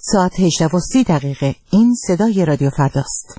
ساعت 18:30. این صدای رادیو فرداست.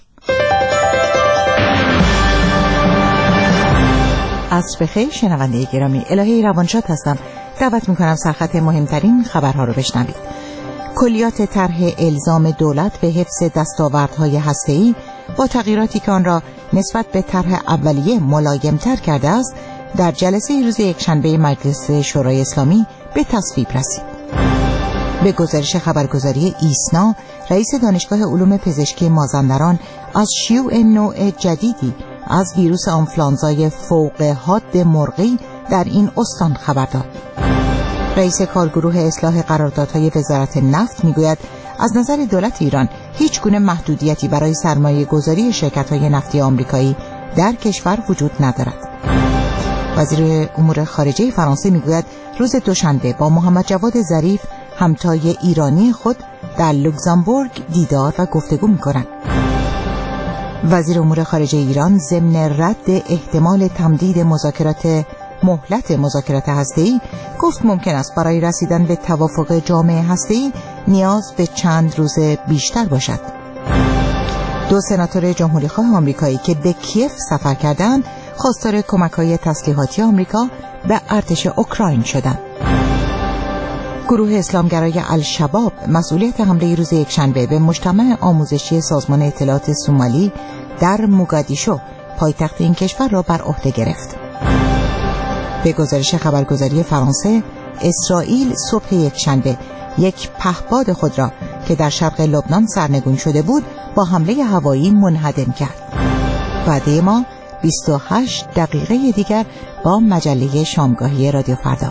عصر بخیر شنونده گرامی، الهه روانشاد هستم. دعوت میکنم سرخط مهمترین خبرها رو بشنوید. کلیات طرح الزام دولت به حفظ دستاوردهای هسته‌ای با تغییراتی که آن را نسبت به طرح اولیه ملایم‌تر کرده است، در جلسه روز یکشنبه مجلس شورای اسلامی به تصویب رسید. به گزارش خبرگزاری ایسنا، رئیس دانشگاه علوم پزشکی مازندران از شیوع نوع جدیدی از ویروس آنفلانزای فوق حاد مرغی در این استان خبر داد. رئیس کارگروه اصلاح قراردادهای وزارت نفت میگوید از نظر دولت ایران هیچ گونه محدودیتی برای سرمایه گذاری شرکت‌های نفتی آمریکایی در کشور وجود ندارد. وزیر امور خارجه فرانسه میگوید روز دوشنبه با محمد جواد ظریف همتای ایرانی خود در لوکزامبورگ دیدار و گفتگو می‌کنند. وزیر امور خارجه ایران ضمن رد احتمال تمدید مهلت مذاکرات هسته‌ای گفت ممکن است برای رسیدن به توافق جامع هسته‌ای نیاز به چند روز بیشتر باشد. 2 سناتور جمهوری‌خواه آمریکایی که به کیف سفر کردند خواستار کمک‌های تسلیحاتی آمریکا به ارتش اوکراین شدند. گروه اسلامگرای الشباب مسئولیت حمله روز یکشنبه به مجتمع آموزشی سازمان اطلاعات سومالی در موگادیشو پایتخت این کشور را بر عهده گرفت. به گزارش خبرگزاری فرانسه، اسرائیل صبح یکشنبه یک پهپاد خود را که در شرق لبنان سرنگون شده بود با حمله هوایی منهدم کرد. وعده ما 28 دقیقه دیگر با مجله شامگاهی رادیو فردا.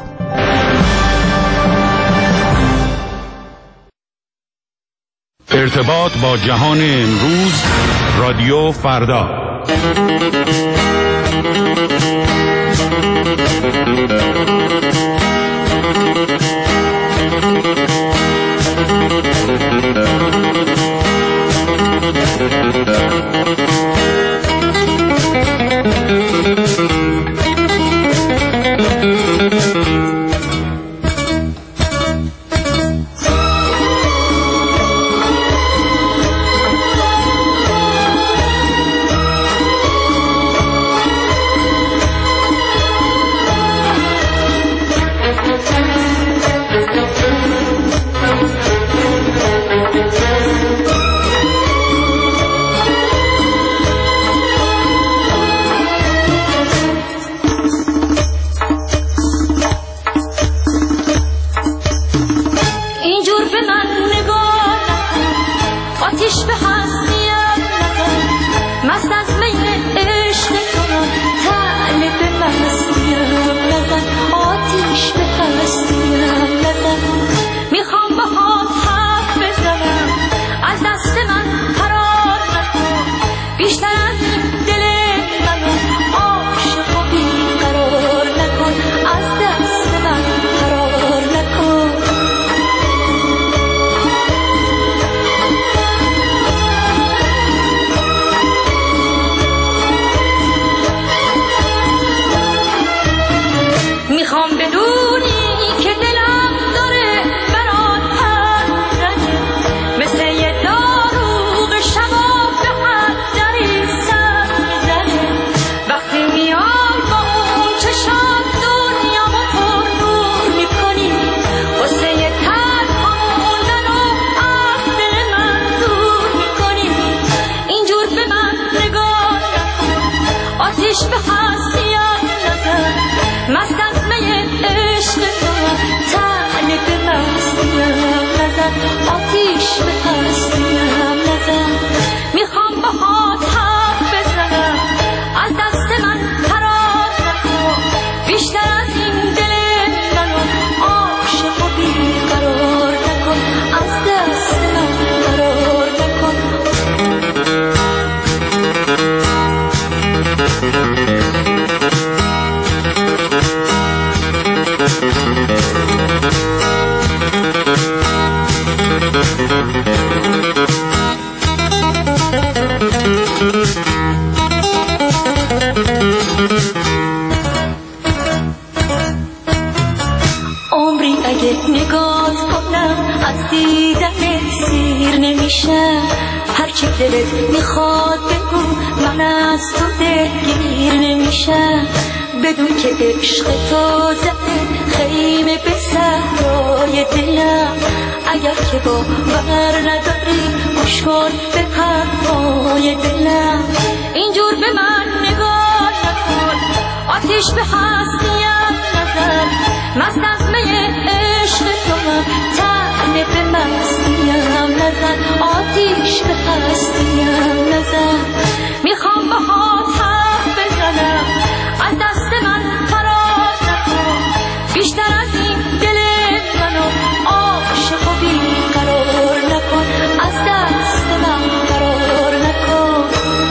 ارتباط با جهان امروز، رادیو فردا. دهنت سیر نمیشه، هرچی دلت میخواد بگو من از تو دلگیر نمیشه. بدون که عشق تو زده خیمه به صحرای دلم، اگر که باور نداری گوش کن به حرفای دلم. اینجور به من نگاه نکن، آتیش به هستیم نزن، مست از می عشق توام، طعنه به مستیم نزن، آتیش به هستیم نزن. میخوام باهات حرف بزنم، از دست من فرار نکن، بیشتر از این دل منو عاشق و بیقرار نکن، از دست من فرار نکن.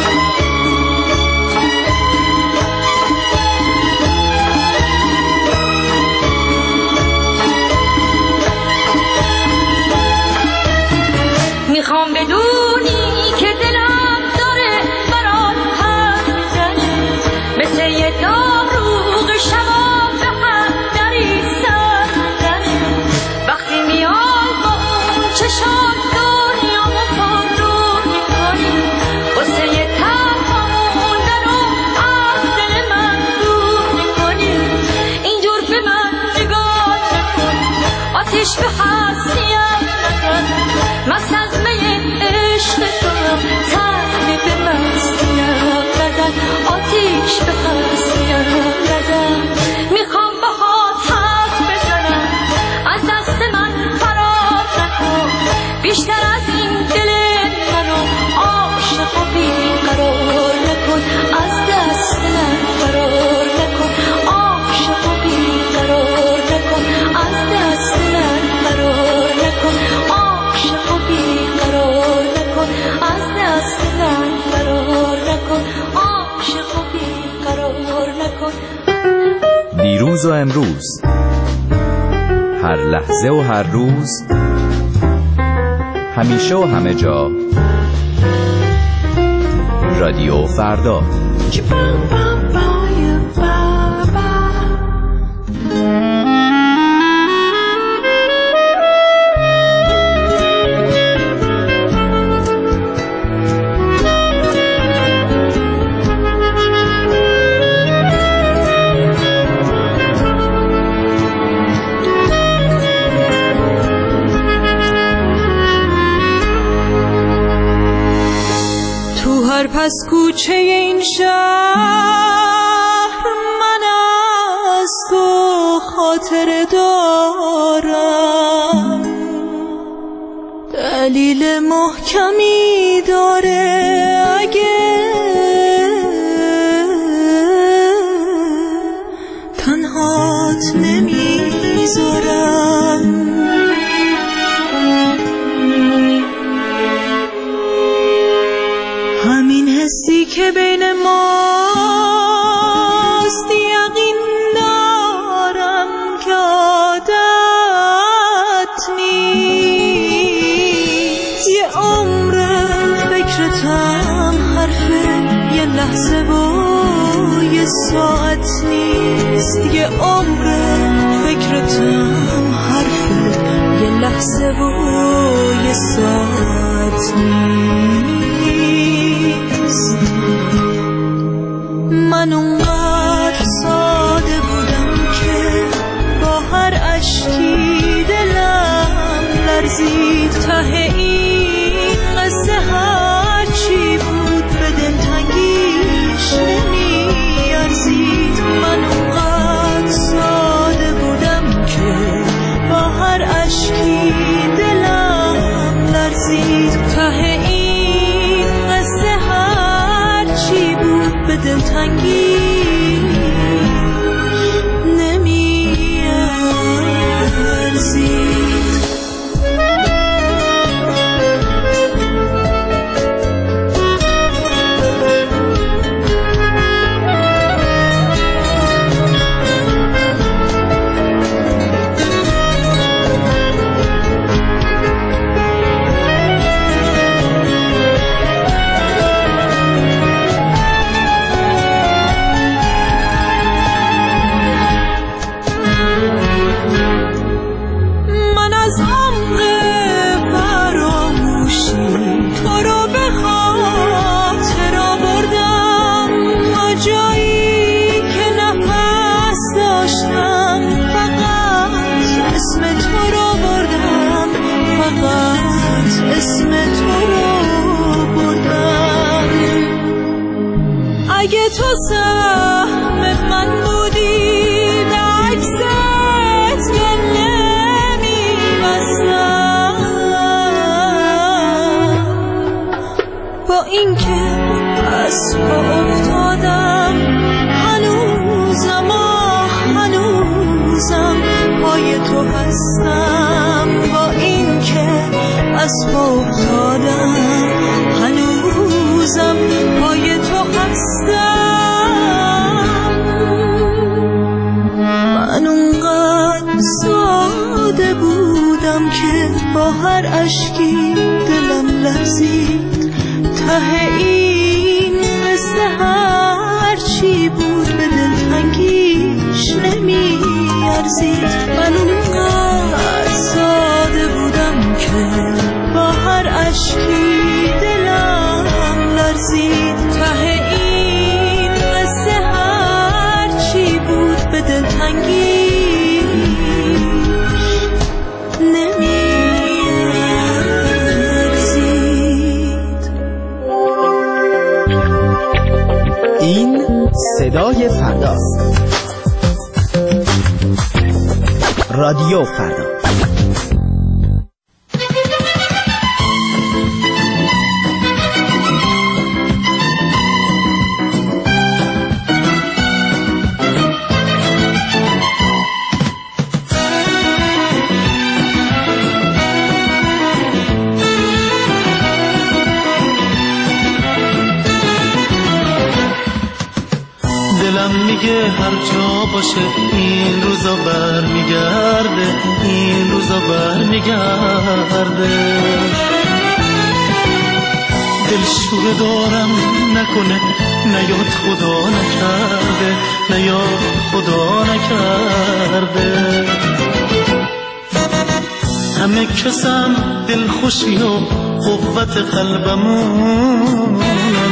میخوام بدونی که دلم داره برات حرف میزنه، مثل یه داروغ شباب به هم داری سر میزنه. وقتی میای با اون چشات دنیامو فرو میکنی، واسه یه تنها موندن و از دل من دور میکنی. اینجور به من نگاه نکن، آتیش به هستیم نزن، مست از می عشق توام، طعنه به مستیم نزن، آتیش به هستیم نزن. میخوام باهات حرف بزنم، از دست من فرار نکن، بیشتر از این دل منو عاشق و بیقرار نکن، از دست من فرار نکن، عاشق و بیقرار نکن، از دست من فرار نکن، عاشق و بیقرار نکن، از دست من فرار نکن، عاشق و بیقرار نکن. دیروز و امروز، هر لحظه و هر روز، همیشه و همه جا، رادیو فردا. پس کوچه این شهر من از تو خاطر دارم، دلیل محکمی داره اگه تنهات نمیذارم. همین حسی که بین ماست یقین دارم که عادت نیست. یه عمر فکرتم حرفه، یه لحظه و یه ساعت نیست. یه عمر فکرتم حرفه، یه لحظه و یه ساعت نیست. من اونقدر ساده بودم که با هر اشکی دلم لرزید. ته این قصه هر چی بود به دلتنگیش نمیارزید. من اونقدر ساده بودم که با هر اشکی دلم لرزید. ته این قصه هر چی بود به دلتنگی نمیارزید. فقط اسم تو رو بردم. اگه تو سهم من بودی به عکست گله می‌بستم. با اینکه از پا افتادم هنوزم پای تو هستم. با اینکه از پا افتادم هنوزم پای تو هستم. من اونقدر ساده بودم که با هر اشکی دلم لرزید. ته این قصه هر چی بود به دلتنگیش نمیارزید. من اونقدر ساده بودم که با هر اشکی دلم لرزید. ته این قصه هر چی بود به دلتنگیش نمیارزید. این صدای فرداست. رادیو فردا. میگه هر جا باشه این روزا برمیگرده، این روزا برمیگرده. دلشوره دارم نکنه نیاد خدا نکرده، نیاد خدا نکرده. همه کسم دلخوشی و قوت قلبمونه.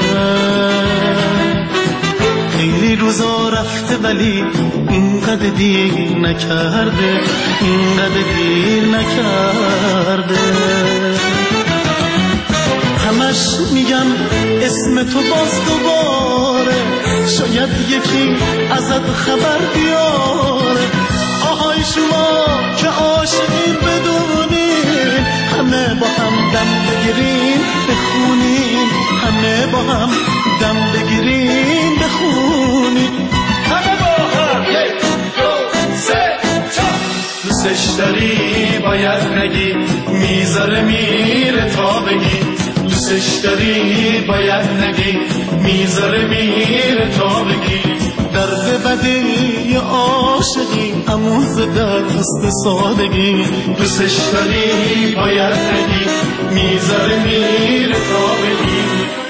خیلی روزا رفته ولی اینقدر دیر نکرده، اینقدر دیر نکرده. همش میگم اسم تو باز دوباره، شاید یکی ازت خبر بیاره. آهای شما که عاشقین بدونین، همه با هم دم بگیرین بخونین، همه با هم دم بگیرین بخونین. همه با هم یک دو سه چهار. دوستش داری باید نگی، میذاره میره تا بگی. دوستش داری باید نگی، میذاره میره تا بگی. درد بدی عاشقی اموز دست سادگی. دوستش داری باید نگی، میذاره میره تا بگی.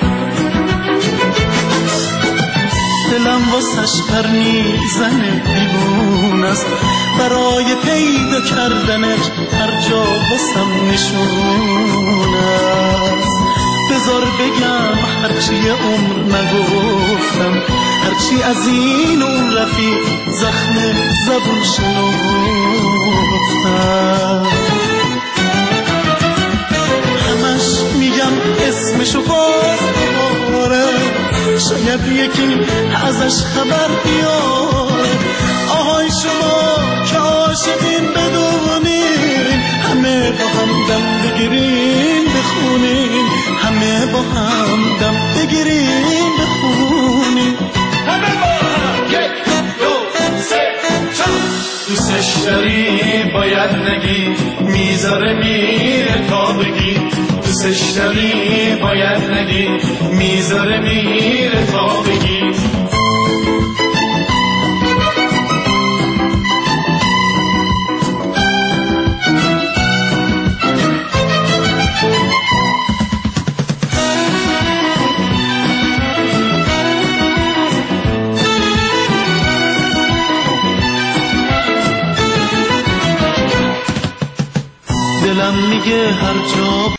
دلم واسش پر میزنه دیوون است، برای پیدا کردنش هر جا واسم نشون است. بذار بگم هرچی عمر نگفتم، هرچی از این اون رفیق زخم زبون شنفتم. همش میگم اسمشو باز دوباره، شاید یکی ازش خبر بیاره. آهای شما که عاشقین بدونین، همه با هم دم بگیرین بخونین، همه با هم دم بگیرین بخونین. همه با هم یک دو سه چهار. دوستش داری باید نگی، میذاره میره تا بگی. دوستش داری باید نگی، میذاره میره تا بگی. دلم میگه هر جا